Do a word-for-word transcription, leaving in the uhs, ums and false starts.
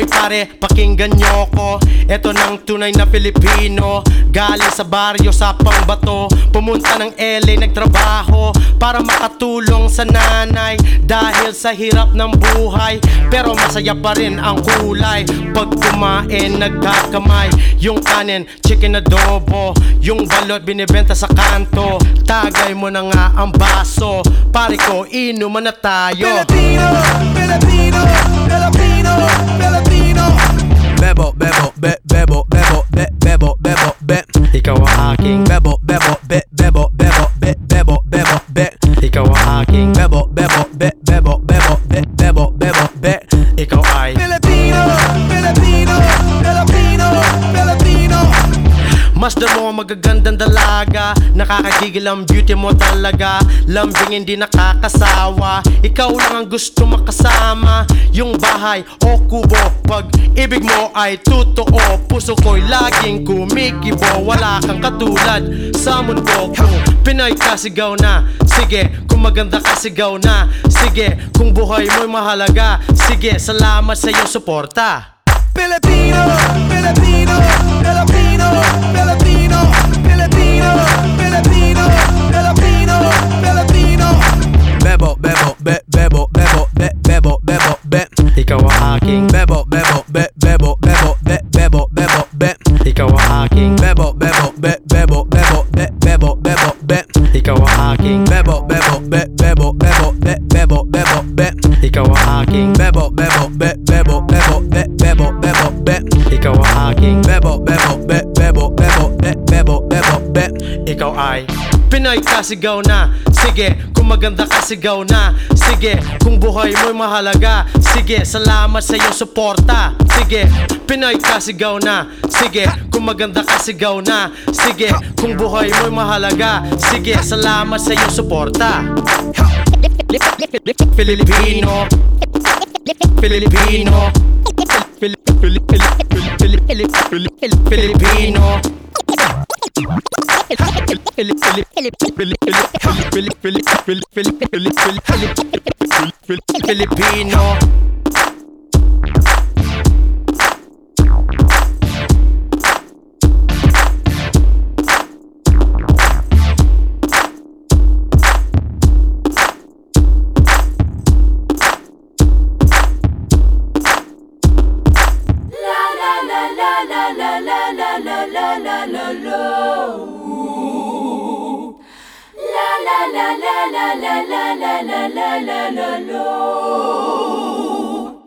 pare, pakinggan nyo ko. Eto ng tunay na Pilipino, galing sa baryo sa Pangbato. Pumunta ng L A, nagtrabaho para makatulong sa nanay dahil sa hirap ng buhay. Pero masaya pa rin ang kulay pag kumain, nagkakamay. Yung kanin, chicken adobo, yung balot binibenta sa kanto. Tagay mo na nga ang baso, pare ko, inuman na tayo. Filipino, Filipino, Filipino, Filipino. Bebo, bebo, be, bebo, bebo, be, bebo, bebo, be. Ikaw ang aking Bebo, bebo, be, bebo, bebo, be, bebo, bebo, be. Ikaw ang aking Bebo, bebo, be, bebo, bebo, be, bebo, bebo, be. Ikaw ay Filipino, Filipino, Filipino, Filipino. Masdan mo ang magagandang dalaga, nakakagigil ang beauty mo talaga. Lambing hindi nakakasawa, ikaw lang ang gusto makasama. Yung bahay o kubo, pag ibig mo ay totoo. Puso ko'y laging kumikibo, wala kang katulad sa mundo ko. Pinoy ka, sigaw na, sige. Kung maganda ka, sigaw na, sige. Kung buhay mo'y mahalaga, sige. Salamat sa iyong suporta. Filipino, Filipino, Filipino, Filipino, Filipino, Filipino, Filipino, Filipino. Bebo, bebo, be, bebo, bebo, be, bebo, bebo, be. Ikaw ang aking Bebo, bebo, be, bebo, bebo, be, bebo, bebo, be. Ikaw ang aking Bebo, bebo, be, bebo, bebo, be, bebo, bebo, be. Ikaw ang aking Bebo, bebo, be, bebo, bebo, be, bebo, bebo, be. Ikaw ang aking Bebo, bebo, be, bebo, bebo, be, bebo, bebo, be. Ikaw ang aking Bebo, bebo, be, bebo, bebo, be, bebo, bebo, be. Ikaw ay Pinoy ka, sigaw na, sige. Kung maganda ka, sigaw na, sige. Kung buhay mo'y mahalaga, sige. Salamat sa iyong suporta, sige. Pinoy ka, sigaw na, sige. Kung maganda ka, sigaw na, sige. Kung buhay mo'y mahalaga, sige. Salamat sa iyong suporta. Filipino, Filipino, Filipino, Filipino. La la la la la la la la la la la la la.